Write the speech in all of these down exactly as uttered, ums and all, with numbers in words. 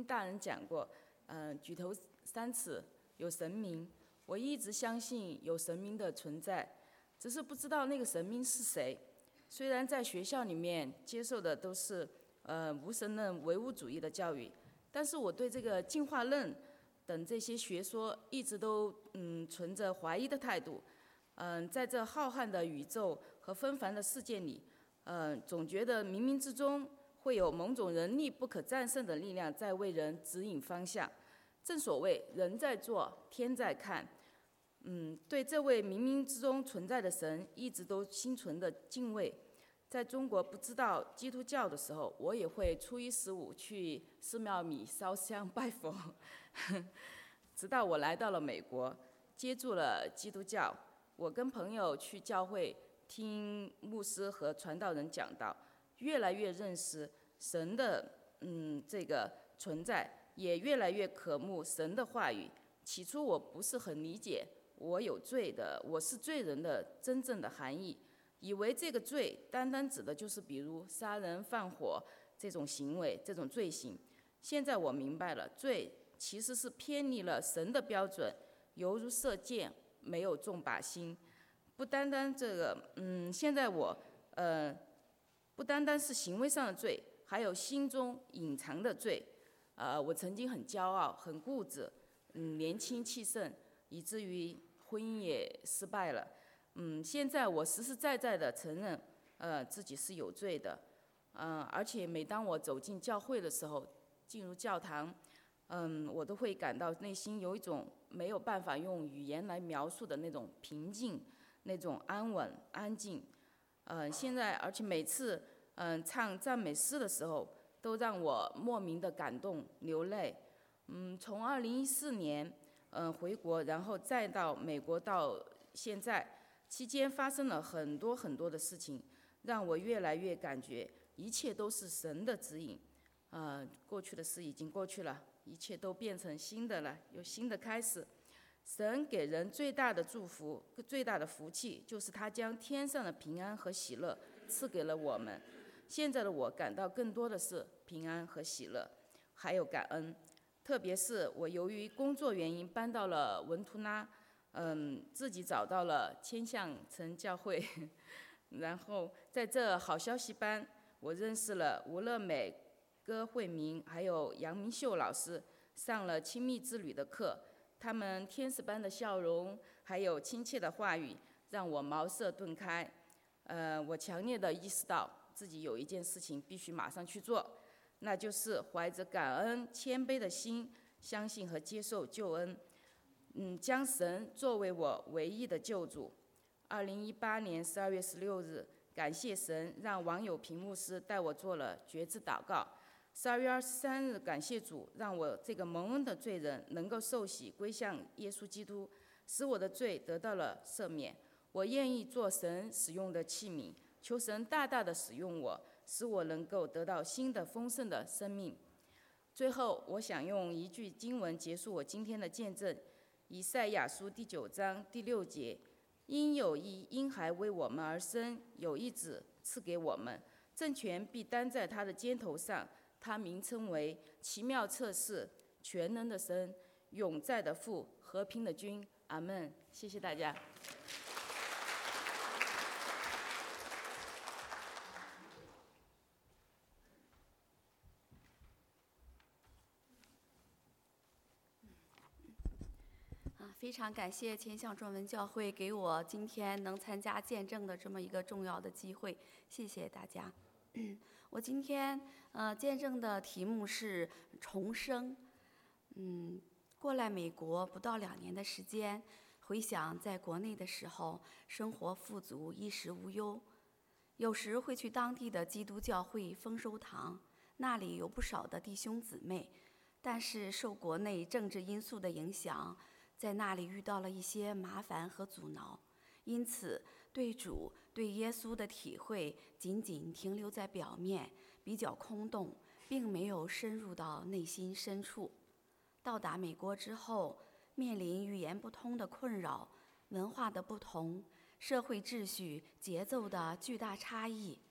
听大人讲过，嗯、呃，举头三尺有神明。我一直相信有神明的存在，只是不知道那个神明是谁。虽然在学校里面接受的都是呃无神论唯物主义的教育，但是我对这个进化论等这些学说一直都嗯存着怀疑的态度。嗯，在这浩瀚的宇宙和纷繁的世界里，嗯，总觉得冥冥之中会有某种人力不可战胜的力量在为人指引方向。正所谓人在做，天在看。嗯，对这位冥冥之中存在的神一直都心存的敬畏。在中国不知道基督教的时候，我也会初一十五去寺庙里烧香拜佛。直到我来到了美国，接触了基督教，我跟朋友去教会听牧师和传道人讲道，越来越认识神的嗯这个存在，也越来越渴慕神的话语。起初我不是很理解我有罪的，我是罪人的真正的含义，以为这个罪单单指的就是比如杀人放火这种行为，这种罪行。现在我明白了，罪其实是偏离了神的标准，犹如射箭没有中靶心。不单单这个，嗯，现在我呃不单单是行为上的罪，还有心中隐藏的罪。呃，我曾经很骄傲，很固执，嗯，年轻气盛，以至于婚姻也失败了。嗯，现在我实实在在的承认，呃，自己是有罪的。嗯、呃，而且每当我走进教会的时候，进入教堂，嗯，我都会感到内心有一种没有办法用语言来描述的那种平静，那种安稳、安静。嗯、呃，现在而且每次嗯、呃、唱赞美诗的时候，都让我莫名的感动流泪。嗯，从二零一四年嗯、呃、回国，然后再到美国到现在，期间发生了很多很多的事情，让我越来越感觉一切都是神的指引。呃，过去的事已经过去了，一切都变成新的了，有新的开始。神给人最大的祝福、最大的福气，就是他将天上的平安和喜乐赐给了我们。现在的我感到更多的是平安和喜乐，还有感恩。特别是我由于工作原因搬到了文图拉，嗯，自己找到了千象城教会，然后在这好消息班，我认识了吴乐美、歌慧明还有杨明秀老师，上了亲密之旅的课。他们天使般的笑容，还有亲切的话语，让我茅塞顿开。呃，我强烈的意识到自己有一件事情必须马上去做，那就是怀着感恩、谦卑的心，相信和接受救恩。嗯，将神作为我唯一的救主。二零一八年十二月十六日，感谢神让网友屏牧师带我做了觉知祷告。十二月二十三日，感谢主让我这个蒙恩的罪人能够受洗归向耶稣基督，使我的罪得到了赦免。我愿意做神使用的器皿，求神大大的使用我，使我能够得到新的丰盛的生命。最后，我想用一句经文结束我今天的见证：以赛亚书第九章第六节，因有一婴孩为我们而生，有一子赐给我们，政权必担在他的肩头上，他名称为奇妙策士、全能的神、永在的父、和平的君。阿们。谢谢大家。 非常感谢千象中文教会给我今天能参加见证的这么一个重要的机会，谢谢大家。我今天呃见证的题目是重生。嗯，过来美国不到两年的时间，回想在国内的时候，生活富足，衣食无忧，有时会去当地的基督教会丰收堂，那里有不少的弟兄姊妹，但是受国内政治因素的影响，在那里遇到了一些麻烦和阻挠，因此对主、对耶稣的体会仅仅停留在表面，比较空洞，并没有深入到内心深处。到达美国之后，面临语言不通的困扰、文化的不同、社会秩序节奏的巨大差异，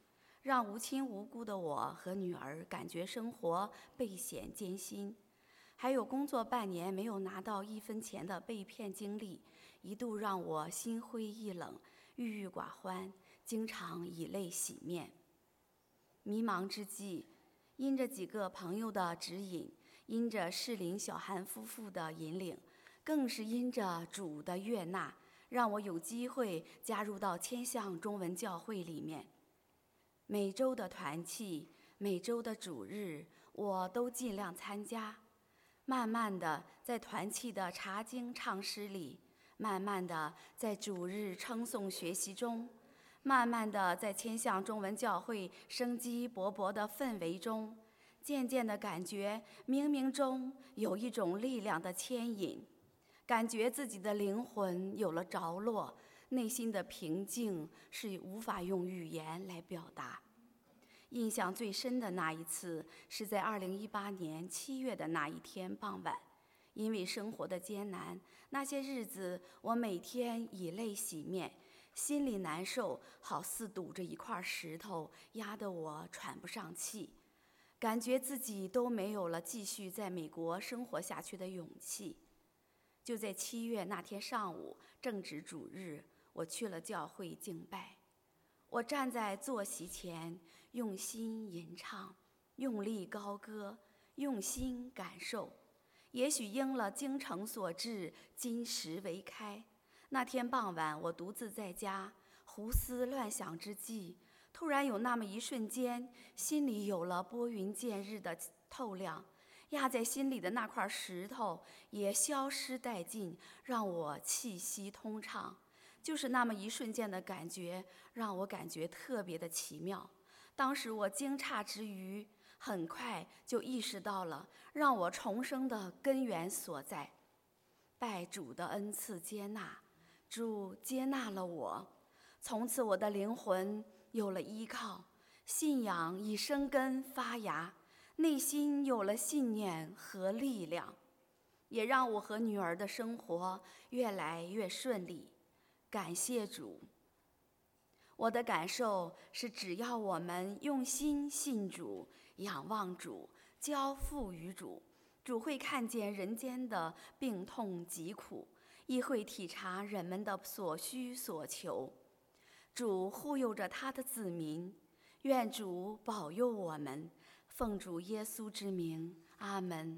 让无亲无故的我和女儿感觉生活倍显艰辛。还有工作半年没有拿到一分钱的被骗经历，一度让我心灰意冷、郁郁寡欢，经常以泪洗面。迷茫之际，因着几个朋友的指引，因着适龄小韩夫妇的引领，更是因着主的悦纳，让我有机会加入到千象中文教会里面。每周的团契，每周的主日，我都尽量参加。慢慢的，在团契的查经唱诗里，慢慢的在主日称颂学习中，慢慢的在千象中文教会生机勃勃的氛围中，渐渐的感觉冥冥中有一种力量的牵引，感觉自己的灵魂有了着落，内心的平静是无法用语言来表达。印象最深的那一次是在二零一八年七月的那一天傍晚，因为生活的艰难，那些日子我每天以泪洗面，心里难受，好似堵着一块石头，压得我喘不上气，感觉自己都没有了继续在美国生活下去的勇气。就在七月那天上午，正值主日，我去了教会敬拜。我站在坐席前，用心吟唱，用力高歌，用心感受。也许应了精诚所至，金石为开。那天傍晚，我独自在家，胡思乱想之际，突然有那么一瞬间，心里有了拨云见日的透亮，压在心里的那块石头也消失殆尽，让我气息通畅。就是那么一瞬间的感觉，让我感觉特别的奇妙。当时我惊诧之余，很快就意识到了让我重生的根源所在。拜主的恩赐接纳，主接纳了我，从此我的灵魂有了依靠，信仰已生根发芽，内心有了信念和力量，也让我和女儿的生活越来越顺利。感谢主。我的感受是，只要我们用心信主，仰望主，交付于主，主会看见人间的病痛疾苦，亦会体察人们的所需所求。主护佑着他的子民，愿主保佑我们。奉主耶稣之名，阿门。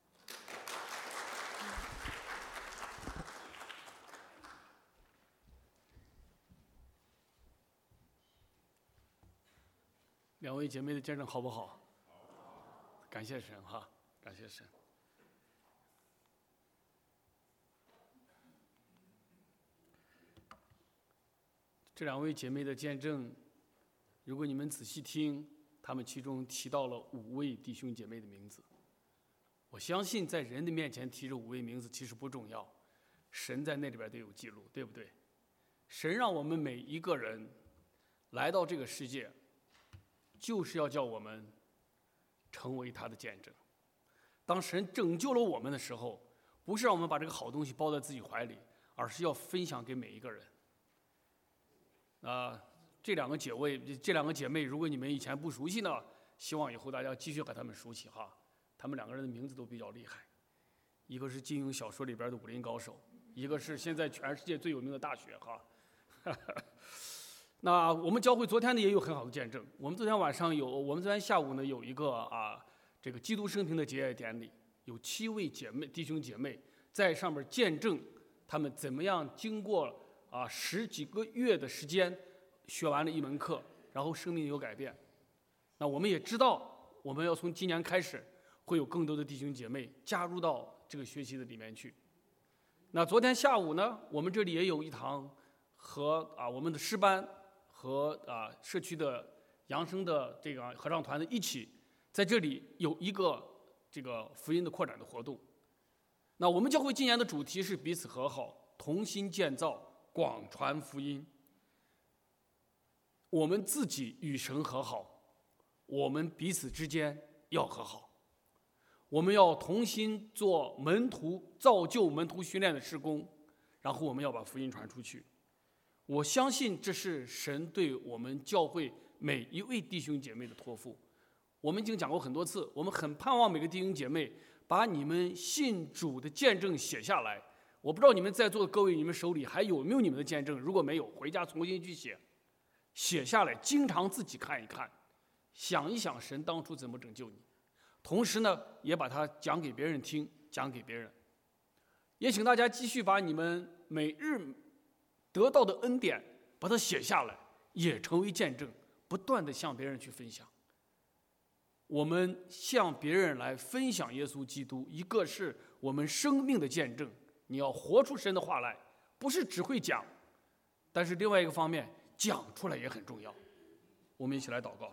两位姐妹的见证好不好？感谢神哈，感谢神。这两位姐妹的见证，如果你们仔细听，他们其中提到了五位弟兄姐妹的名字。我相信在人的面前提这五位名字其实不重要，神在那里边都有记录，对不对？神让我们每一个人来到这个世界，就是要叫我们成为他的见证。当神拯救了我们的时候，不是让我们把这个好东西包在自己怀里，而是要分享给每一个人。啊、呃，这两个姐妹，这两个姐妹，如果你们以前不熟悉呢，希望以后大家继续和她们熟悉哈。她们两个人的名字都比较厉害，一个是金庸小说里边的武林高手，一个是现在全世界最有名的大学哈。那我们教会昨天呢也有很好的见证。我们昨天晚上有，我们昨天下午呢有一个啊这个基督生平的结业典礼，有七位姐妹弟兄姐妹在上面见证他们怎么样经过啊十几个月的时间学完了一门课，然后生命有改变。那我们也知道，我们要从今年开始会有更多的弟兄姐妹加入到这个学习的里面去。那昨天下午呢，我们这里也有一堂和啊我们的诗班和啊社区的扬声的这个合唱团的一起，在这里有一个这个福音的扩展的活动。那我们教会今年的主题是彼此和好，同心建造，广传福音。我们自己与神和好，我们彼此之间要和好，我们要同心做门徒造就门徒训练的事工，然后我们要把福音传出去。我相信这是神对我们教会每一位弟兄姐妹的托付。我们已经讲过很多次，我们很盼望每个弟兄姐妹把你们信主的见证写下来。我不知道你们在座的各位，你们手里还有没有你们的见证？如果没有，回家重新去写，写下来，经常自己看一看，想一想神当初怎么拯救你。同时呢，也把它讲给别人听，讲给别人。也请大家继续把你们每日得到的恩典，把它写下来，也成为见证，不断的向别人去分享。我们向别人来分享耶稣基督，一个是我们生命的见证，你要活出神的话来，不是只会讲，但是另外一个方面，讲出来也很重要。我们一起来祷告。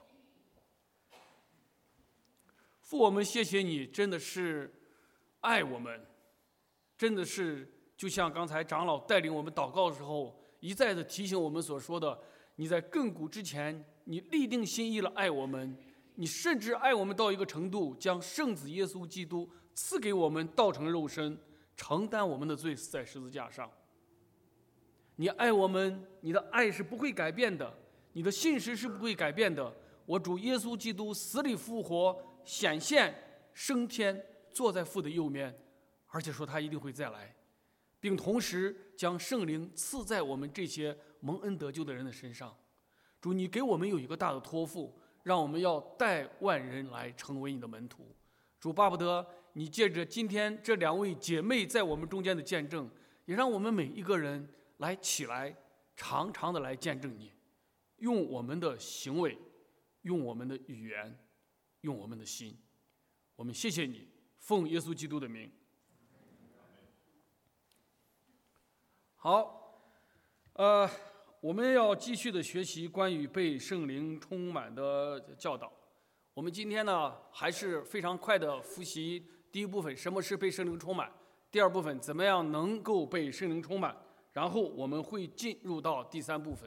父，我们谢谢你，真的是爱我们，真的是就像刚才长老带领我们祷告的时候，一再的提醒我们所说的，你在亘古之前，你立定心意了爱我们，你甚至爱我们到一个程度，将圣子耶稣基督赐给我们，道成肉身，承担我们的罪，死在十字架上。你爱我们，你的爱是不会改变的，你的信实是不会改变的。我主耶稣基督死里复活，显现升天，坐在父的右面，而且说他一定会再来，并同时将圣灵赐在我们这些蒙恩得救的人的身上。主，你给我们有一个大的托付，让我们要带万人来成为你的门徒。主，巴不得你借着今天这两位姐妹在我们中间的见证，也让我们每一个人来起来，常常的来见证你，用我们的行为，用我们的语言，用我们的心。我们谢谢你，奉耶稣基督的名。好，呃，我们要继续的学习关于被圣灵充满的教导。我们今天呢，还是非常快的复习第一部分，什么是被圣灵充满；第二部分，怎么样能够被圣灵充满；然后我们会进入到第三部分。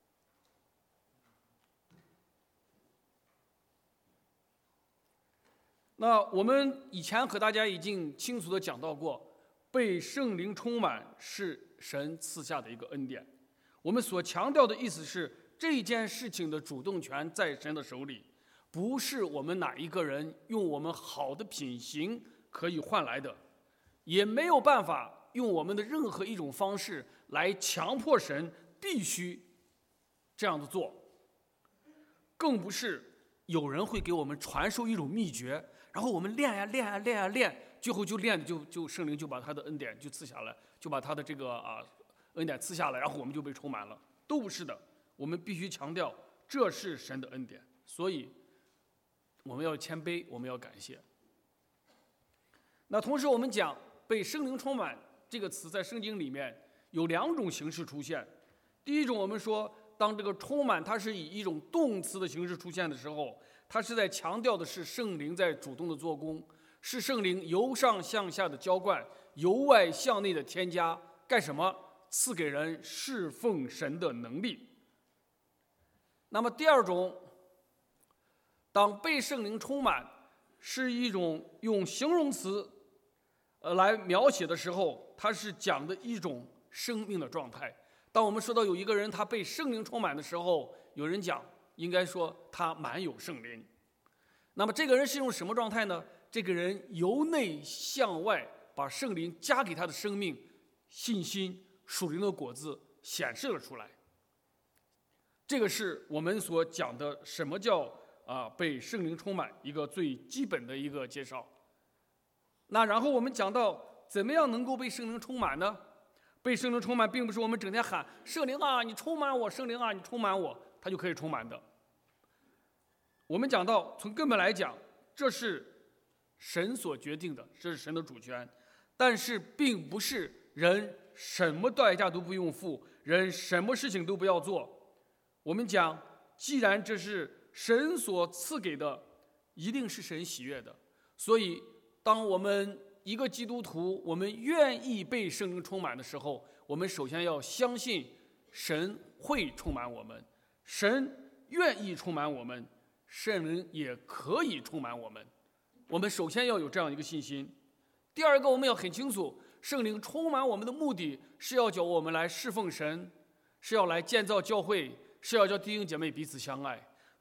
那我们以前和大家已经清楚的讲到过，被圣灵充满是神赐下的一个恩典。我们所强调的意思是，这件事情的主动权在神的手里，不是我们哪一个人用我们好的品行可以换来的，也没有办法用我们的任何一种方式来强迫神必须这样子做，更不是有人会给我们传授一种秘诀，然后我们练呀练呀练呀练，最后就练的就就圣灵就把他的恩典就赐下来，就把他的这个啊恩典赐下来，然后我们就被充满了，都不是的。我们必须强调，这是神的恩典，所以我们要谦卑，我们要感谢。那同时我们讲被圣灵充满这个词在圣经里面有两种形式出现。第一种，我们说当这个充满它是以一种动词的形式出现的时候，它是在强调的是圣灵在主动的做工，是圣灵由上向下的浇灌，由外向内的添加，干什么？赐给人侍奉神的能力。那么第二种，当被圣灵充满是一种用形容词呃来描写的时候，它是讲的一种生命的状态。当我们说到有一个人他被圣灵充满的时候，有人讲应该说他满有圣灵。那么这个人是一种什么状态呢？这个人由内向外把圣灵加给他的生命、信心、属灵的果子显示了出来。这个是我们所讲的什么叫啊被圣灵充满一个最基本的一个介绍。那然后我们讲到怎么样能够被圣灵充满呢？被圣灵充满并不是我们整天喊圣灵啊你充满我，圣灵啊你充满我，它就可以充满的。我们讲到从根本来讲，这是神所决定的，这是神的主权，但是并不是人什么代价都不用付，人什么事情都不要做。我们讲，既然这是神所赐给的，一定是神喜悦的。所以当我们一个基督徒，我们愿意被圣灵充满的时候，我们首先要相信神会充满我们，神愿意充满我们，圣灵也可以充满我们。我们首先要有这样一个信心。第二个，我们要很清楚，圣灵充满我们的目的是要叫我们来侍奉神，是要来建造教会，是要叫弟兄姐妹彼此相爱。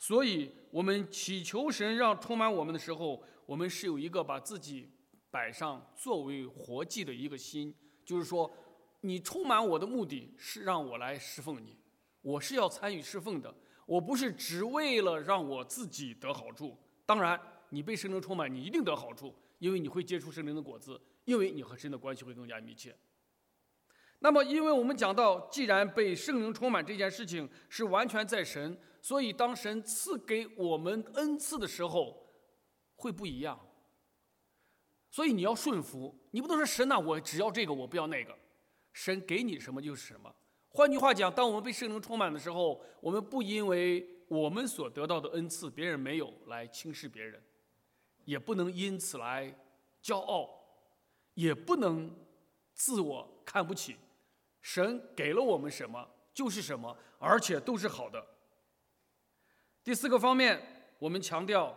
所以我们祈求神让充满我们的时候，我们是有一个把自己摆上作为活祭的一个心，就是说你充满我的目的是让我来侍奉你，我是要参与侍奉的，我不是只为了让我自己得好处。当然你被圣灵充满，你一定得好处，因为你会结出圣灵的果子，因为你和神的关系会更加密切。那么因为我们讲到既然被圣灵充满这件事情是完全在神，所以当神赐给我们恩赐的时候会不一样，所以你要顺服，你不能说神啊，我只要这个我不要那个，神给你什么就是什么。换句话讲，当我们被圣灵充满的时候，我们不因为我们所得到的恩赐别人没有来轻视别人，也不能因此来骄傲，也不能自我看不起。神给了我们什么就是什么，而且都是好的。第四个方面，我们强调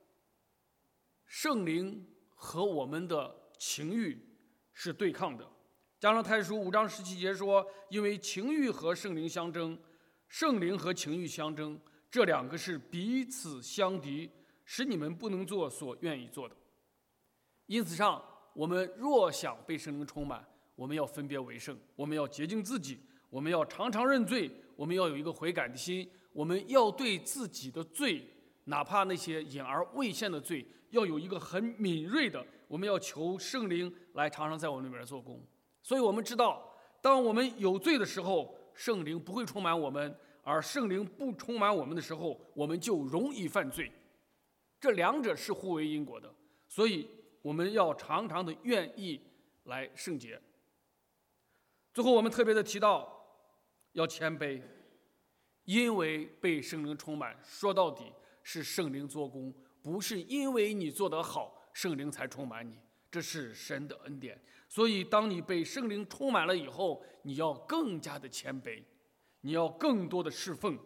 圣灵和我们的情欲是对抗的。加拉太书五章十七节说，因为情欲和圣灵相争，圣灵和情欲相争，这两个是彼此相敌，使你们不能做所愿意做的。因此上，我们若想被圣灵充满，我们要分别为圣，我们要洁净自己，我们要常常认罪，我们要有一个悔改的心，我们要对自己的罪，哪怕那些隐而未现的罪，要有一个很敏锐的，我们要求圣灵来常常在我们里面做工。所以我们知道，当我们有罪的时候，圣灵不会充满我们，而圣灵不充满我们的时候，我们就容易犯罪，这两者是互为因果的。所以我们要常常的愿意来圣洁。最后我们特别的提到要谦卑，因为被圣灵充满，说到底是圣灵做工，不是因为你做得好圣灵才充满你，这是神的恩典。所以当你被圣灵充满了以后，你要更加的谦卑，你要更多的侍奉。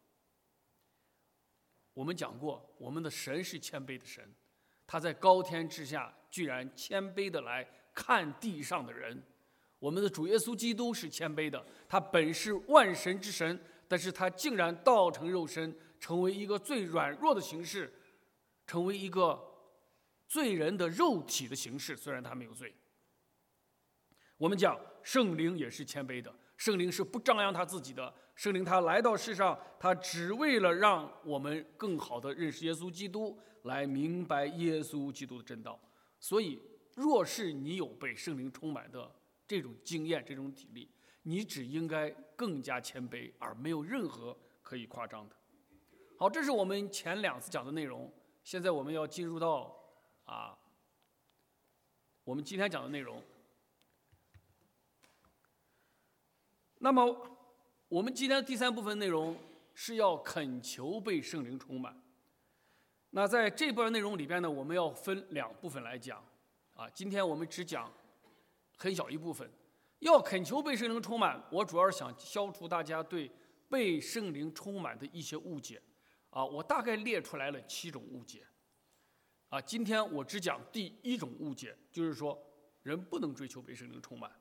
我们讲过，我们的神是谦卑的神，他在高天之下居然谦卑的来看地上的人。我们的主耶稣基督是谦卑的，他本是万神之神，但是他竟然道成肉身，成为一个最软弱的形式，成为一个罪人的肉体的形式，虽然他没有罪。我们讲圣灵也是谦卑的，圣灵是不张扬他自己的，圣灵他来到世上，他只为了让我们更好的认识耶稣基督，来明白耶稣基督的真道。所以若是你有被圣灵充满的这种经验，这种体力，你只应该更加谦卑，而没有任何可以夸张的。好，这是我们前两次讲的内容。现在我们要进入到啊，我们今天讲的内容。那么我们今天的第三部分内容是要恳求被圣灵充满。那在这部分内容里边呢，我们要分两部分来讲啊，今天我们只讲很小一部分。要恳求被圣灵充满，我主要是想消除大家对被圣灵充满的一些误解啊，我大概列出来了七种误解啊，今天我只讲第一种误解，就是说人不能追求被圣灵充满。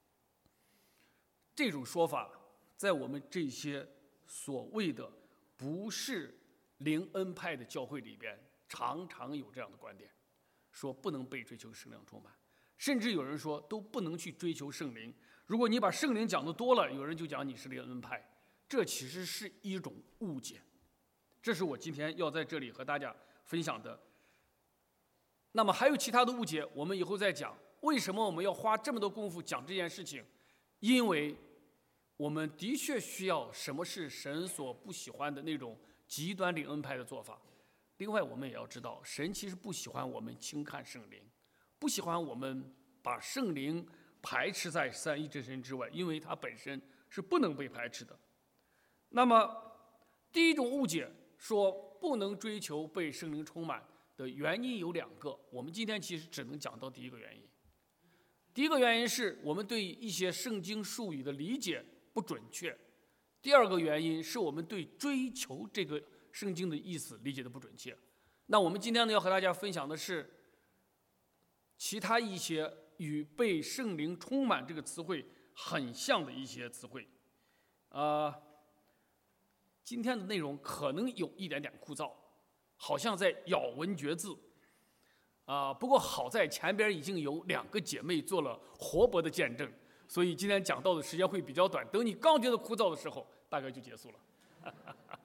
这种说法在我们这些所谓的不是灵恩派的教会里边常常有这样的观点，说不能被追求圣灵充满，甚至有人说都不能去追求圣灵。如果你把圣灵讲得多了，有人就讲你是灵恩派，这其实是一种误解。这是我今天要在这里和大家分享的。那么还有其他的误解，我们以后再讲。为什么我们要花这么多功夫讲这件事情？因为我们的确需要什么是神所不喜欢的那种极端灵恩派的做法。另外我们也要知道，神其实不喜欢我们轻看圣灵，不喜欢我们把圣灵排斥在三一真神之外，因为它本身是不能被排斥的。那么第一种误解说不能追求被圣灵充满的原因有两个，我们今天其实只能讲到第一个原因。第一个原因是我们对一些圣经术语的理解不准确，第二个原因是我们对追求这个圣经的意思理解的不准确。那我们今天呢要和大家分享的是其他一些与被圣灵充满这个词汇很像的一些词汇。呃， 今天的内容可能有一点点枯燥，好像在咬文嚼字啊。不过好在前边已经有两个姐妹做了活泼的见证，所以今天讲到的时间会比较短。等你刚觉得枯燥的时候，大概就结束了。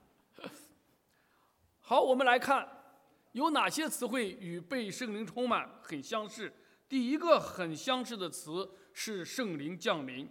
好，我们来看有哪些词汇与被圣灵充满很相似。第一个很相似的词是圣灵降临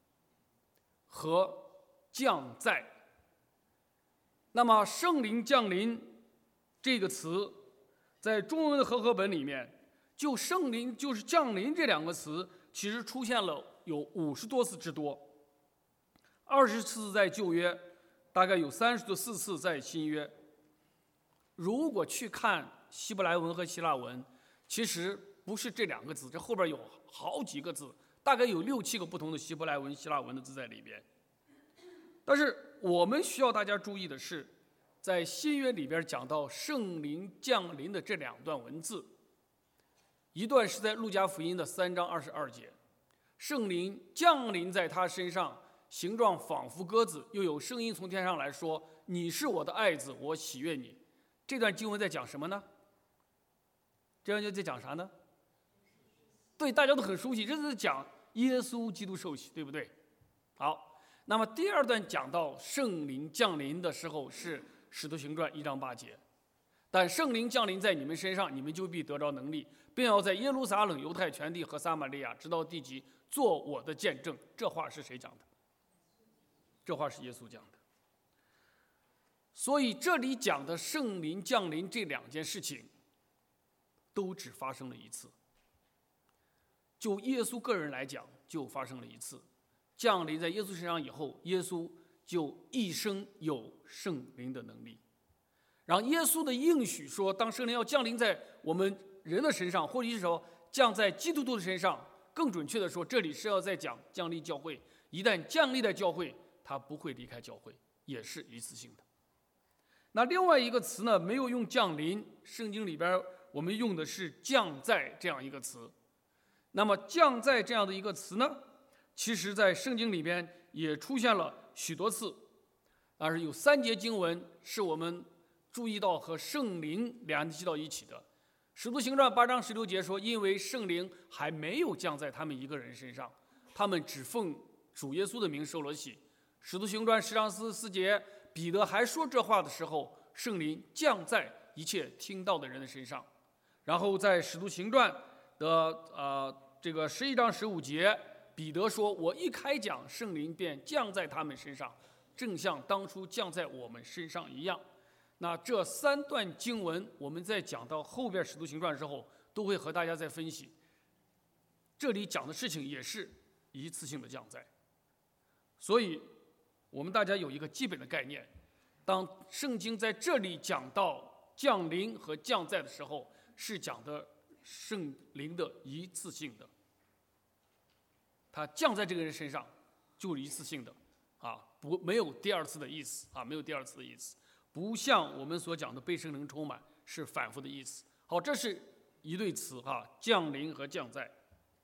和降在。那么圣灵降临这个词在中文的和合本里面，就圣灵就是降临这两个词其实出现了有五十多次之多，二十次在旧约，大概有三十四次在新约。如果去看希伯来文和希腊文，其实不是这两个字，这后边有好几个字，大概有六七个不同的希伯来文、希腊文的字在里边。但是我们需要大家注意的是，在新约里边讲到圣灵降临的这两段文字，一段是在路加福音的三章二十二节，圣灵降临在他身上，形状仿佛鸽子，又有声音从天上来说：“你是我的爱子，我喜悦你。”这段经文在讲什么呢？这段经文在讲啥呢？对，大家都很熟悉，这是讲耶稣基督受洗，对不对？好，那么第二段讲到圣灵降临的时候是使徒行传一章八节，但圣灵降临在你们身上，你们就必得着能力，并要在耶路撒冷、犹太全地和撒玛利亚直到地极做我的见证。这话是谁讲的？这话是耶稣讲的。所以这里讲的圣灵降临这两件事情都只发生了一次，就耶稣个人来讲就发生了一次，降临在耶稣身上以后，耶稣就一生有圣灵的能力。然后耶稣的应许说，当圣灵要降临在我们人的身上，或者是说降在基督徒的身上，更准确的说，这里是要在讲降临教会。一旦降临在教会，他不会离开教会，也是一次性的。那另外一个词呢，没有用降临，圣经里边我们用的是降在这样一个词。那么降在这样的一个词呢，其实在圣经里边也出现了许多次，但是有三节经文是我们注意到和圣灵联系到一起的。使徒行传八章十六节说，因为圣灵还没有降在他们一个人身上，他们只奉主耶稣的名受了洗。使徒行传十章四十四节，彼得还说这话的时候，圣灵降在一切听到的人的身上。然后在使徒行传的呃这个十一章十五节，彼得说，我一开讲，圣灵便降在他们身上，正像当初降在我们身上一样。那这三段经文，我们在讲到后边使徒行传的时候，都会和大家再分析。这里讲的事情也是一次性的降在，所以我们大家有一个基本的概念，当圣经在这里讲到降临和降在的时候，是讲的圣灵的一次性的，它降在这个人身上就是一次性的啊，不没有第二次的意思啊，没有第二次的意思，不像我们所讲的被圣灵充满是反复的意思。好，这是一对词啊，降临和降在。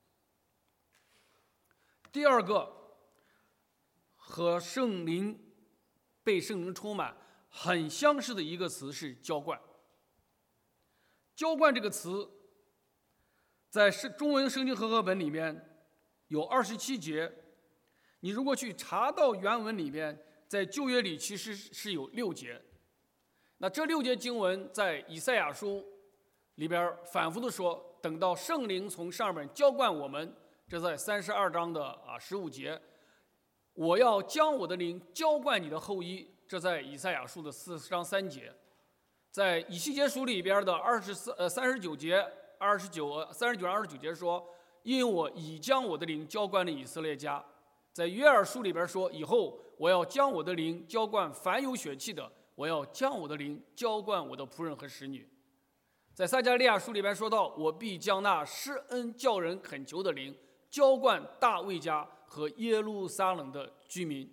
第二个和圣灵被圣灵充满很相似的一个词是浇灌。浇灌这个词在中文圣经和合本里面有二十七节，你如果去查到原文里面，在旧约里其实是有六节。那这六节经文在以赛亚书里边反复的说，等到圣灵从上面浇灌我们，这在三十二章的啊十五节，我要将我的灵浇灌你的后裔，这在以赛亚书的四章三节。在以西结书里边的二十四呃三十九节二十九三十九二十九节说，因我已将我的灵浇灌了以色列家。在约珥书里边说，以后我要将我的灵浇灌凡有血气的，我要将我的灵浇灌我的仆人和使女。在撒迦利亚书里边说到，我必将那施恩叫人恳求的灵浇灌大卫家和耶路撒冷的居民。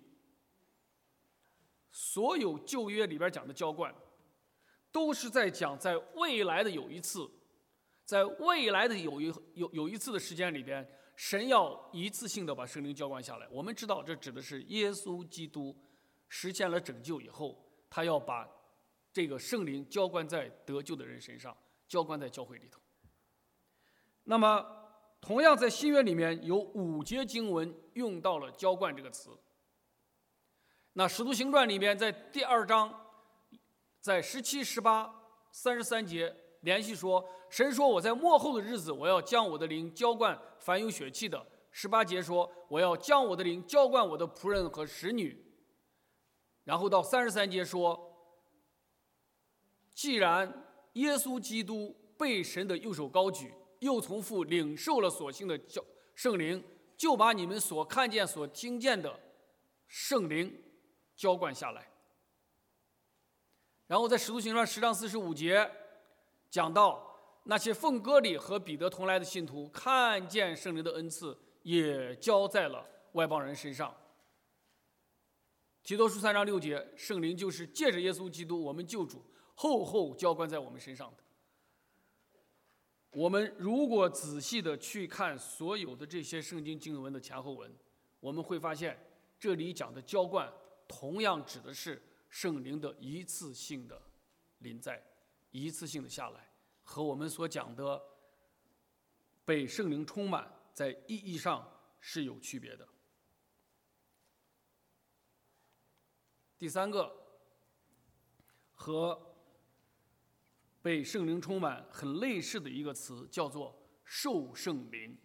所有旧约里边讲的浇灌都是在讲在未来的有一次，在未来的有一有有一次的时间里边，神要一次性的把圣灵浇灌下来。我们知道这指的是耶稣基督实现了拯救以后，他要把这个圣灵浇灌在得救的人身上，浇灌在教会里头。那么同样在新约里面有五节经文用到了浇灌这个词。那使徒行传里面在第二章在十七、十八、三十三节连续说，神说我在末后的日子，我要将我的灵浇灌凡有血气的。十八节说，我要将我的灵浇灌我的仆人和使女。然后到三十三节说，既然耶稣基督被神的右手高举，又从父领受了所信的圣灵，就把你们所看见所听见的圣灵浇灌下来。然后在使徒行传十章四十五节讲到，那些奉割礼和彼得同来的信徒看见圣灵的恩赐也浇在了外邦人身上。提多书三章六节，圣灵就是借着耶稣基督我们救主厚厚浇灌在我们身上的。我们如果仔细的去看所有的这些圣经经文的前后文，我们会发现这里讲的浇灌同样指的是圣灵的一次性的临在，一次性的下来，和我们所讲的被圣灵充满在意义上是有区别的。第三个和被圣灵充满很类似的一个词叫做受圣灵。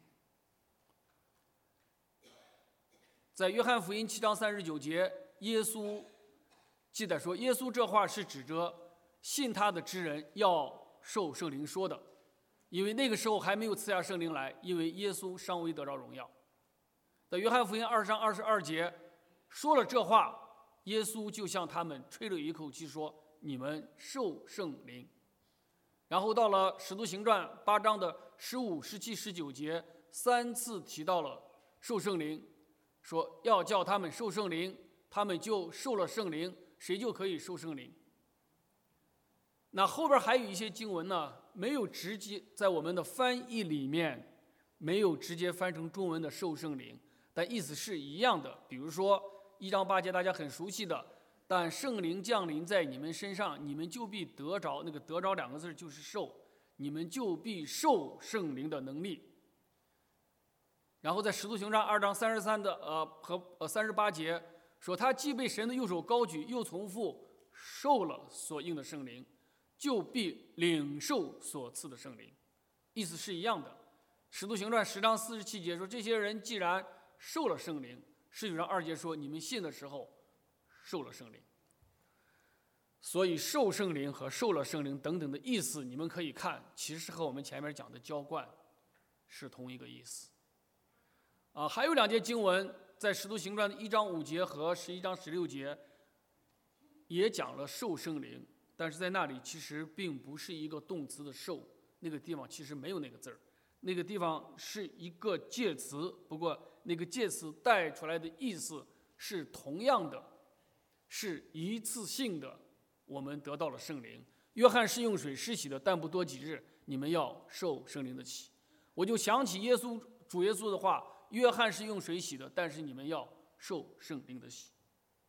在约翰福音七章三十九节，耶稣记载说，耶稣这话是指着信他的之人要受圣灵说的，因为那个时候还没有赐下圣灵来，因为耶稣尚未得着荣耀。在约翰福音二章二十二节说了这话，耶稣就向他们吹了一口气说，你们受圣灵。然后到了使徒行传八章的十五、十七、十九节，三次提到了受圣灵，说要叫他们受圣灵，他们就受了圣灵，谁就可以受圣灵。那后边还有一些经文呢，没有直接在我们的翻译里面没有直接翻成中文的受圣灵，但意思是一样的。比如说一章八节大家很熟悉的，但圣灵降临在你们身上，你们就必得着，那个得着两个字就是受，你们就必受圣灵的能力。然后在使徒行传二章三十三的呃和呃三十八节说，他既被神的右手高举，又从父受了所应的圣灵，就必领受所赐的圣灵，意思是一样的。使徒行传十章四十七节说，这些人既然受了圣灵，使徒行传二节说，你们信的时候受了圣灵。所以受圣灵和受了圣灵等等的意思，你们可以看，其实和我们前面讲的浇灌是同一个意思。啊，还有两节经文在使徒行传的一章五节和十一章十六节也讲了受圣灵，但是在那里其实并不是一个动词的受，那个地方其实没有那个字儿，那个地方是一个介词，不过那个介词带出来的意思是同样的，是一次性的，我们得到了圣灵。约翰是用水施洗的，但不多几日，你们要受圣灵的洗。我就想起耶稣主耶稣的话，约翰是用水洗的，但是你们要受圣灵的洗。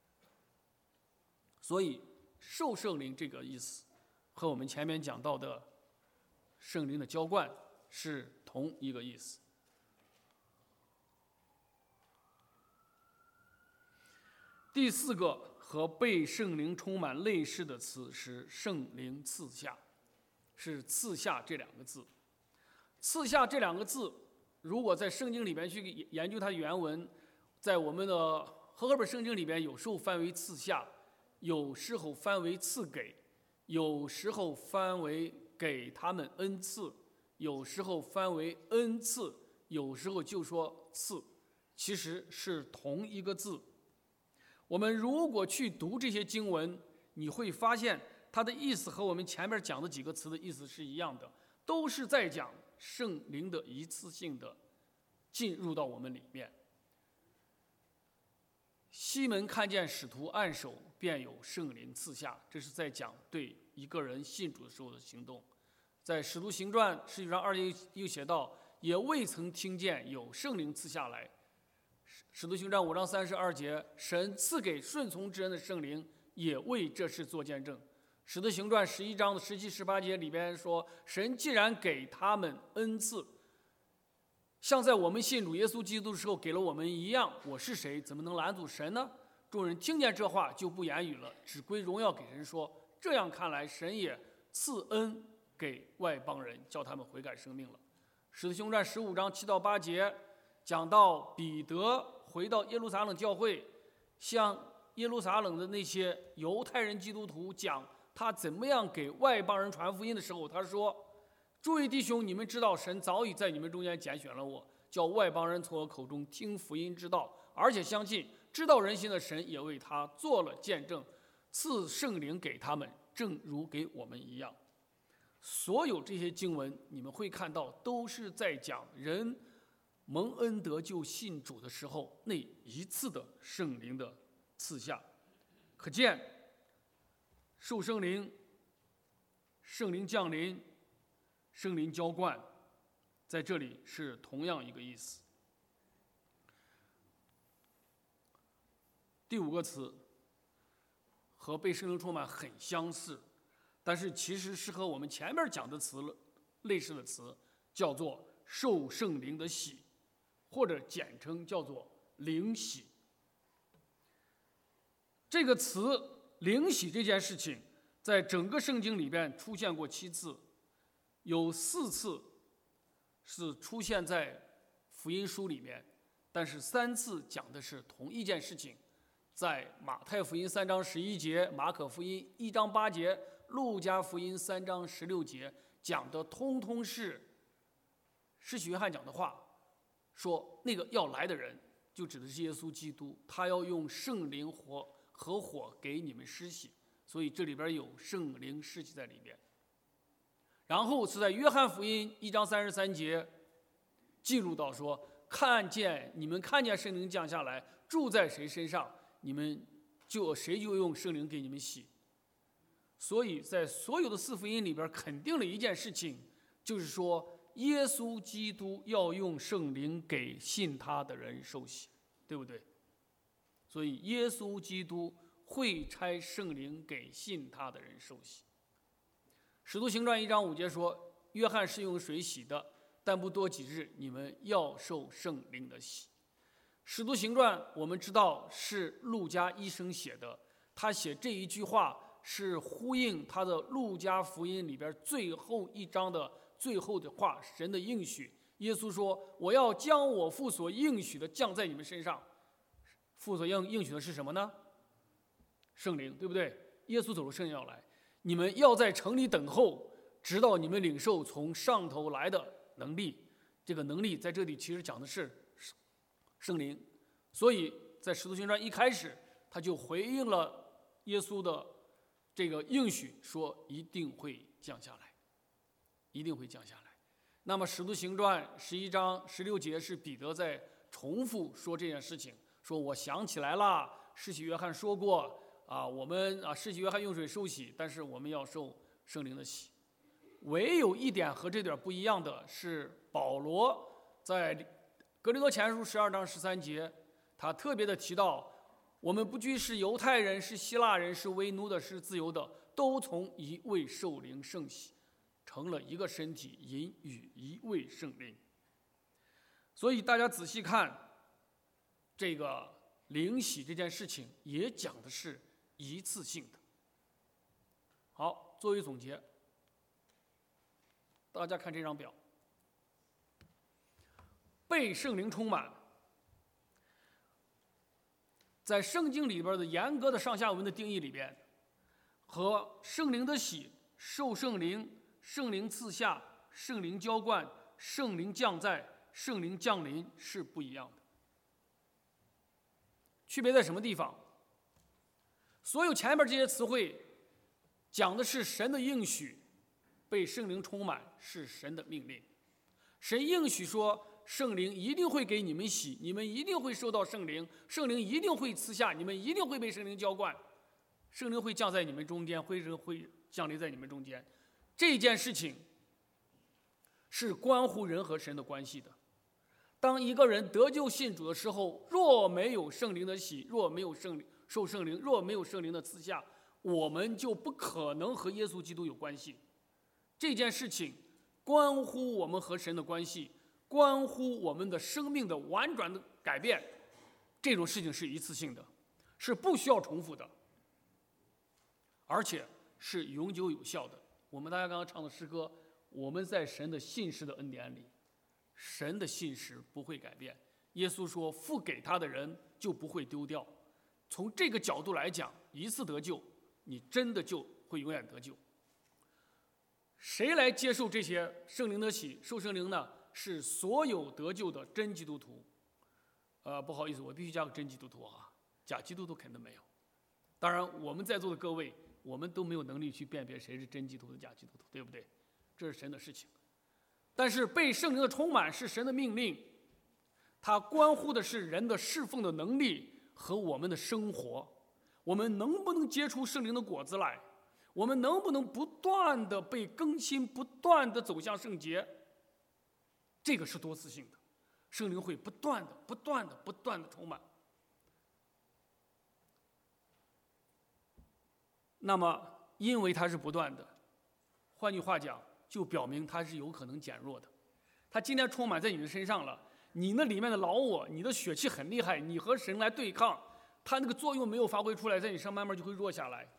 所以受圣灵这个意思和我们前面讲到的圣灵的浇灌是同一个意思。第四个和被圣灵充满类似的词是圣灵赐下，是赐下这两个字。赐下这两个字，如果在圣经里边去研究它的原文，在我们的和合本圣经里边有时候翻为赐下，有时候翻为赐给，有时候翻为给他们恩赐，有时候翻为恩赐，有时候就说赐，其实是同一个字。我们如果去读这些经文，你会发现它的意思和我们前面讲的几个词的意思是一样的，都是在讲圣灵的一次性的进入到我们里面。西门看见使徒按手，便有圣灵赐下，这是在讲对一个人信主的时候的行动。在使徒行传十九章二节又写到，也未曾听见有圣灵赐下来， 使徒行传五章三十二节，神赐给顺从之人的圣灵，也为这事做见证。使徒行传十一章的十七、十八节里边说，神既然给他们恩赐，像在我们信主耶稣基督的时候给了我们一样，我是谁，怎么能拦阻神呢？众人听见这话就不言语了，只归荣耀给神说，这样看来，神也赐恩给外邦人，叫他们悔改生命了。使徒行传十五章七到八节讲到彼得回到耶路撒冷教会，向耶路撒冷的那些犹太人基督徒讲他怎么样给外邦人传福音的时候，他说，诸位弟兄，你们知道神早已在你们中间拣选了我，叫外邦人从我口中听福音之道，而且相信知道人心的神也为他做了见证，赐圣灵给他们，正如给我们一样。所有这些经文你们会看到，都是在讲人蒙恩得救信主的时候那一次的圣灵的赐下。可见受圣灵、圣灵降临、圣灵浇灌，在这里是同样一个意思。第五个词和被圣灵充满很相似，但是其实是和我们前面讲的词类似的词，叫做受圣灵的洗，或者简称叫做灵洗。这个词灵洗这件事情在整个圣经里边出现过七次，有四次是出现在福音书里面，但是三次讲的是同一件事情。在马太福音三章十一节、马可福音一章八节、路加福音三章十六节讲的通通是施洗约翰讲的话，说那个要来的人就指的是耶稣基督，他要用圣灵火和火给你们施洗，所以这里边有圣灵施洗在里边。然后是在约翰福音一章三十三节记录到说，看见你们看见圣灵降下来住在谁身上，你们就谁就用圣灵给你们洗。所以在所有的四福音里边肯定了一件事情，就是说耶稣基督要用圣灵给信他的人受洗，对不对？所以耶稣基督会差圣灵给信他的人受洗。使徒行传一章五节说，约翰是用水洗的，但不多几日，你们要受圣灵的洗。使徒行传我们知道是路加医生写的，他写这一句话是呼应他的路加福音里边最后一章的最后的话，神的应许。耶稣说，我要将我父所应许的降在你们身上。父所应应许的是什么呢？圣灵，对不对？耶稣走入圣灵要来，你们要在城里等候，直到你们领受从上头来的能力。这个能力在这里其实讲的是圣灵，所以在使徒行传一开始他就回应了耶稣的这个应许，说一定会降下来，一定会降下来。那么使徒行传十一章十六节是彼得在重复说这件事情，说我想起来了，施洗约翰说过啊，我们啊施洗约翰用水受洗，但是我们要受圣灵的洗。唯有一点和这点不一样的是，保罗在哥林多前书十二章十三节，他特别的提到，我们不拘是犹太人，是希腊人，是为奴的，是自由的，都从一位受灵圣洗，成了一个身体，饮与一位圣灵。所以大家仔细看，这个灵洗这件事情也讲的是一次性的。好，作为总结，大家看这张表。被圣灵充满，在圣经里边的严格的上下文的定义里边，和圣灵的洗、受圣灵、圣灵赐下、圣灵浇灌、圣灵降在、圣灵降临是不一样的。区别在什么地方？所有前面这些词汇讲的是神的应许，被圣灵充满是神的命令。神应许说，圣灵一定会给你们洗，你们一定会受到圣灵，圣灵一定会赐下，你们一定会被圣灵浇灌，圣灵会降在你们中间，会会降临在你们中间。这件事情是关乎人和神的关系的。 当一个人得救信主的时候，若没有圣灵的洗，若没有圣灵受圣灵，若没有圣灵的赐下，我们就不可能和耶稣基督有关系。这件事情关乎我们和神的关系，关乎我们的生命的婉转的改变。这种事情是一次性的，是不需要重复的，而且是永久有效的。我们大家刚刚唱的诗歌，我们在神的信实的恩典里，神的信实不会改变。耶稣说，付给他的人就不会丢掉。从这个角度来讲，一次得救，你真的就会永远得救。谁来接受这些圣灵的洗、受圣灵呢？是所有得救的真基督徒。呃，不好意思，我必须加个真基督徒啊，假基督徒肯定没有。当然，我们在座的各位，我们都没有能力去辨别谁是真基督徒、假基督徒，对不对？这是神的事情。但是被圣灵的充满是神的命令，它关乎的是人的侍奉的能力和我们的生活。我们能不能结出圣灵的果子来？我们能不能不断的被更新，不断的走向圣洁？这个是多次性的，圣灵会不断的、不断的、不断的充满。那么，因为它是不断的，换句话讲，就表明它是有可能减弱的。它今天充满在你的身上了，你那里面的老我，你的血气很厉害，你和神来对抗，它那个作用没有发挥出来，在你身上慢慢就会弱下来。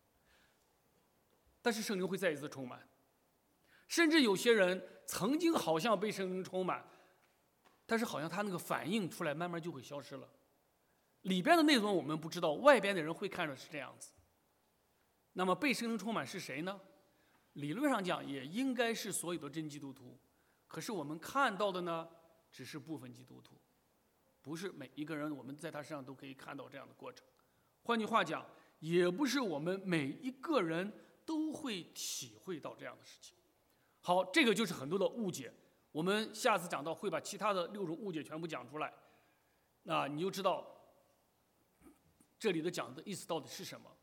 但是圣灵会再一次充满，甚至有些人曾经好像被圣灵充满，但是好像他那个反应出来，慢慢就会消失了。里边的内容我们不知道，外边的人会看着是这样子。那么被圣灵充满是谁呢？理论上讲，也应该是所有的真基督徒。可是我们看到的呢，只是部分基督徒，不是每一个人我们在他身上都可以看到这样的过程。换句话讲，也不是我们每一个人都会体会到这样的事情。好，这个就是很多的误解。我们下次讲到会把其他的六种误解全部讲出来，那你就知道这里的讲的意思到底是什么。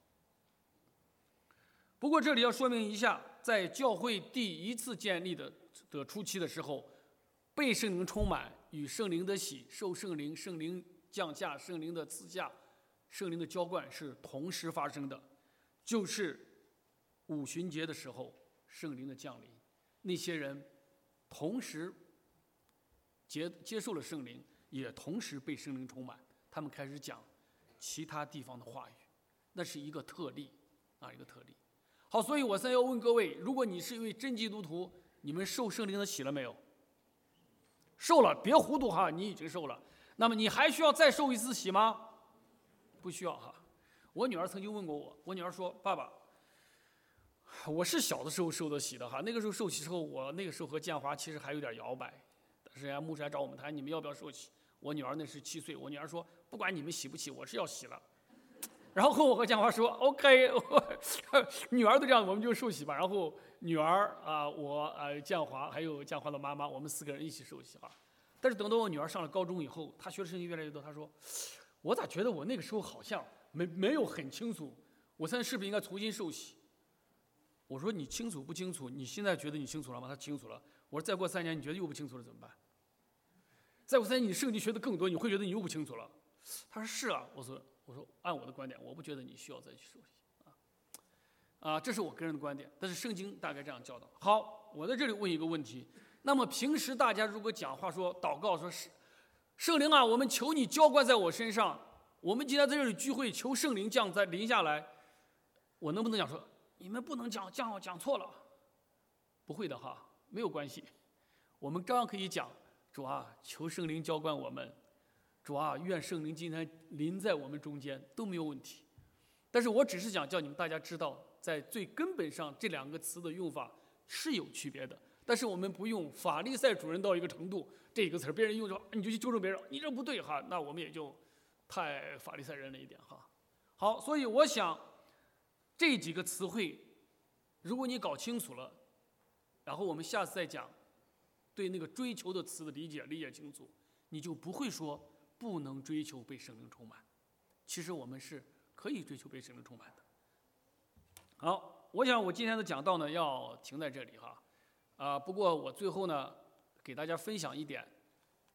不过这里要说明一下，在教会第一次建立的的初期的时候，被圣灵充满与圣灵的洗、受圣灵、圣灵降下、圣灵的赐下、圣灵的浇灌是同时发生的，就是五旬节的时候圣灵的降临，那些人同时接接受了圣灵，也同时被圣灵充满，他们开始讲其他地方的话语，那是一个特例啊，一个特例。好，所以我现在要问各位，如果你是一位真基督徒，你们受圣灵的洗了没有？受了，别糊涂哈，你已经受了。那么你还需要再受一次洗吗？不需要哈。我女儿曾经问过我，我女儿说：“爸爸，我是小的时候受的洗的哈，那个时候受洗之后，我那个时候和建华其实还有点摇摆。但是人家牧师还找我们谈，你们要不要受洗？我女儿那是七岁，我女儿说不管你们洗不洗，我是要洗了。然后我和建华说 OK， 我女儿都这样，我们就受洗吧。然后女儿啊、呃，我呃建华还有建华的妈妈，我们四个人一起受洗哈。但是等到我女儿上了高中以后，她学的事情越来越多，她说我咋觉得我那个时候好像没没有很清楚，我现在是不是应该重新受洗？我说你清楚不清楚？你现在觉得你清楚了吗？她清楚了。我说再过三年你觉得又不清楚了怎么办？再过三年你圣经学的更多，你会觉得你又不清楚了。她说是啊。我说我说按我的观点，我不觉得你需要再去受洗啊啊，这是我个人的观点，但是圣经大概这样教导。好，我在这里问一个问题，那么平时大家如果讲话说祷告说是圣灵啊，我们求你浇灌在我身上，我们今天在这里聚会求圣灵降在临下来，我能不能讲说你们不能讲讲讲错了？不会的哈，没有关系，我们照样可以讲主啊，求圣灵浇灌我们，主啊，愿圣灵今天临在我们中间，都没有问题。但是我只是想叫你们大家知道，在最根本上这两个词的用法是有区别的。但是我们不用法利赛主任到一个程度，这个词别人用着你就去纠正别人，你这不对哈，那我们也就太法利赛人了一点哈。好，所以我想这几个词汇，如果你搞清楚了，然后我们下次再讲对那个追求的词的理解理解清楚，你就不会说不能追求被圣灵充满。其实我们是可以追求被圣灵充满的。好，我想我今天的讲道呢要停在这里哈，啊，不过我最后呢给大家分享一点，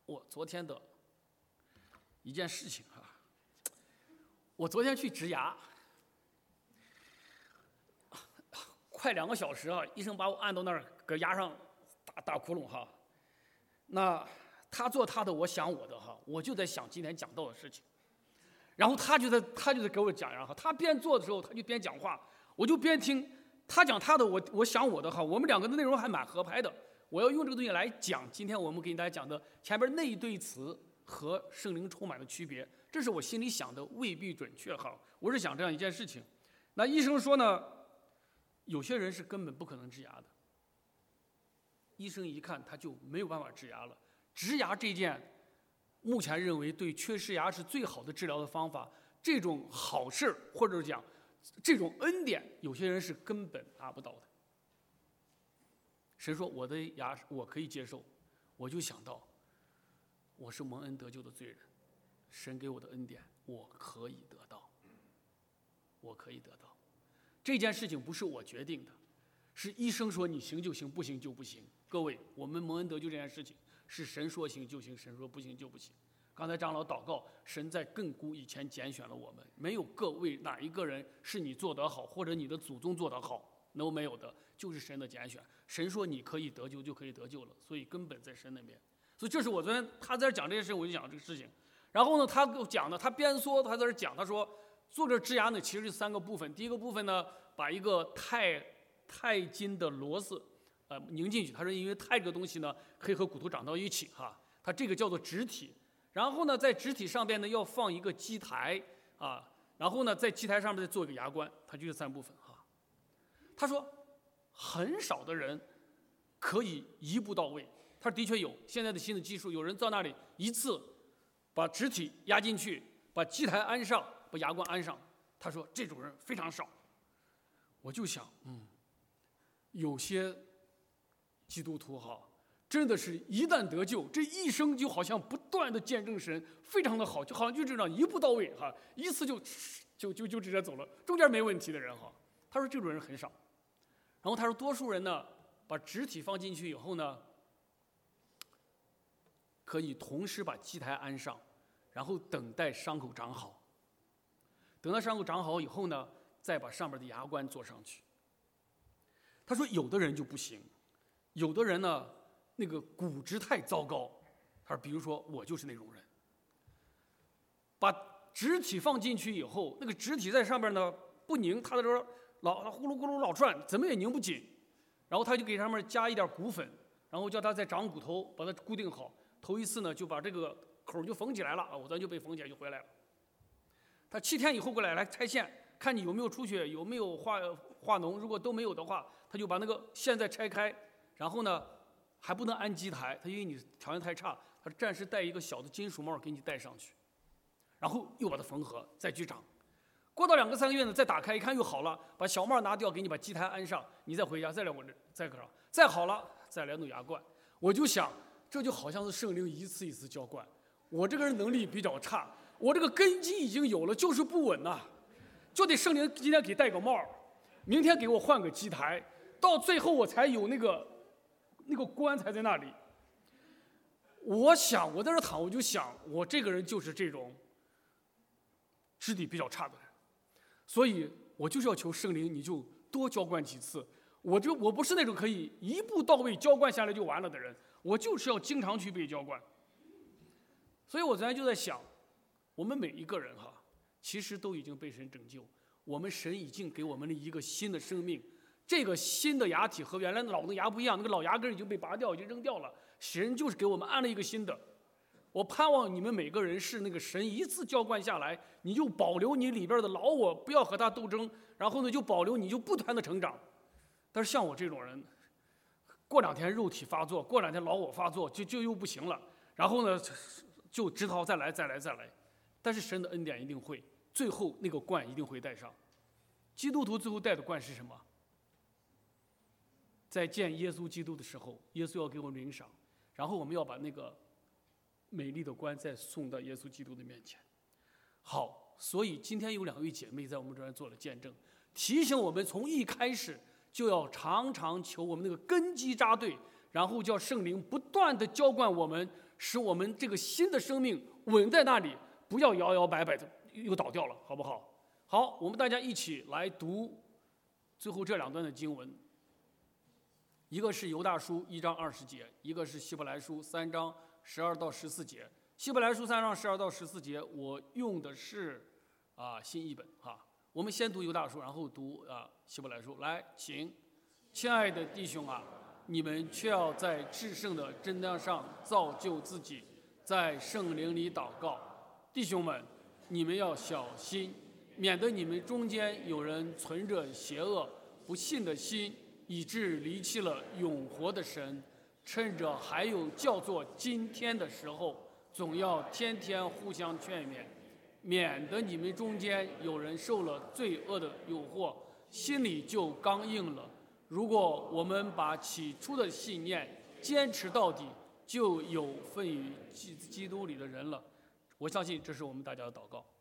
我昨天的一件事情啊，我昨天去植牙，快两个小时啊，医生把我按到那儿，搁牙上打打窟窿哈。那他做他的，我想我的哈，我就在想今天讲到的事情。然后他就在他就在给我讲呀哈，他边做的时候他就边讲话，我就边听他讲他的，我我想我的哈。我们两个的内容还蛮合拍的。我要用这个东西来讲今天我们给大家讲的前边那一对词和圣灵充满的区别，这是我心里想的，未必准确哈。我是想这样一件事情。那医生说呢，有些人是根本不可能治牙的。医生一看他就没有办法治牙了。植牙这件，目前认为对缺失牙是最好的治疗的方法。这种好事或者讲这种恩典，有些人是根本达不到的。神说我的牙我可以接受，我就想到我是蒙恩得救的罪人，神给我的恩典我可以得到，我可以得到。这件事情不是我决定的，是医生说你行就行，不行就不行。各位，我们蒙恩得救这件事情是神说行就行，神说不行就不行。刚才长老祷告，神在亘古以前拣选了我们，没有各位哪一个人是你做得好或者你的祖宗做得好，都没有的，就是神的拣选。神说你可以得救就可以得救了，所以根本在神那边。所以这是我昨天他在这讲这件事，我就讲这个事情。然后呢，他给我讲的，他边说他在这讲，他说做这治牙呢其实是三个部分。第一个部分呢，把一个钛钛金的螺丝呃拧进去。他说因为钛这个东西呢可以和骨头长到一起哈，它这个叫做植体。然后呢，在植体上边呢要放一个基台啊，然后呢在基台上面再做一个牙冠，它就是三部分哈。他说很少的人可以一步到位。他的确有现在的新的技术，有人到那里一次把植体压进去，把基台安上，把牙冠安上。他说这种人非常少。我就想，嗯，有些基督徒哈，真的是一旦得救，这一生就好像不断的见证神，非常的好，就好像就这样一步到位哈，一次就就就就直接走了，中间没问题的人哈。他说这种人很少。然后他说多数人呢，把植体放进去以后呢，可以同时把基台安上，然后等待伤口长好。等到伤口长好以后呢，再把上面的牙冠做上去。他说有的人就不行，有的人呢那个骨质太糟糕。他说比如说我就是那种人，把植体放进去以后，那个植体在上面呢不拧，他在这老呼噜呼噜老转，怎么也拧不紧。然后他就给上面加一点骨粉，然后叫他再长骨头，把它固定好。头一次呢就把这个口就缝起来了啊，我咱就被缝起来就回来了。他七天以后过来来拆线，看你有没有出血，有没有化化脓，如果都没有的话，他就把那个线再拆开，然后呢还不能安基台，他因为你条件太差，他暂时戴一个小的金属帽给你戴上去，然后又把它缝合，再去长。过到两个三个月呢，再打开一看又好了，把小帽拿掉，给你把基台安上，你再回家再来我这再搁上，再好了再来弄牙冠。我就想，这就好像是圣灵一次一次浇灌。我这个人能力比较差，我这个根基已经有了，就是不稳呐、啊，就得圣灵今天给戴个帽，明天给我换个基台，到最后我才有那个那个棺材在那里。我想我在这躺，我就想我这个人就是这种质地比较差的人，所以我就是要求圣灵，你就多浇灌几次。我就我不是那种可以一步到位浇灌下来就完了的人，我就是要经常去被浇灌。所以我昨天就在想，我们每一个人哈，其实都已经被神拯救，我们神已经给我们了一个新的生命。这个新的牙体和原来的老的牙不一样，那个老牙根已经被拔掉，已经扔掉了。神就是给我们安了一个新的。我盼望你们每个人是那个神一次浇灌下来，你就保留你里边的老我，不要和他斗争，然后呢就保留，你就不断的成长。但是像我这种人，过两天肉体发作，过两天老我发作，就就又不行了，然后呢就只好再来再来再来。但是神的恩典一定会，最后那个冠一定会戴上。基督徒最后戴的冠是什么？在见耶稣基督的时候，耶稣要给我们领赏，然后我们要把那个美丽的冠再送到耶稣基督的面前。好，所以今天有两位姐妹在我们这儿做了见证，提醒我们从一开始就要常常求我们那个根基扎对，然后叫圣灵不断的浇灌我们， 使我们这个新的生命稳在那里，不要摇摇摆摆的又倒掉了，好不好？好，我们大家一起来读最后这两段的经文，一个是犹大书一章二十节，一个是希伯来书三章十二到十四节。希伯来书三章十二到十四节，我用的是啊新译本哈。我们先读犹大书，然后读啊希伯来书。来，请，亲爱的弟兄啊，你们却要在至圣的真道上造就自己，在圣灵里祷告。弟兄们，你们要小心，免得你们中间有人存着邪恶不信的心，以致离弃了永活的神。趁着还有叫做今天的时候，总要天天互相劝勉，免得你们中间有人受了罪恶的诱惑，心里就刚硬了。如果我们把起初的信念坚持到底，就有份于基基督里的人了。我相信这是我们大家的祷告。